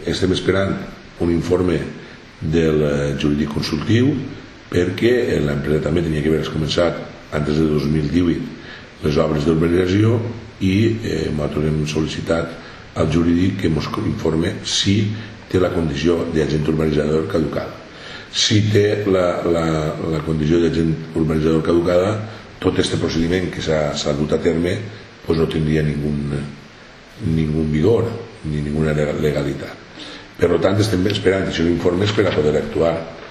estem esperant un informe del jurídic consultiu perquè l'empresa també tenia que haver començat antes de 2018 les obres d'urbanització i nosaltres hem sol·licitat al jurídic que ens informe si té la condició d'agent urbanitzador caducada. Si té la condició d'agent urbanitzador caducada, tot aquest procediment que s'ha dut a terme no tindria ningú vigor ni ninguna legalitat. Per tant, estem esperant aquests informes per a poder actuar.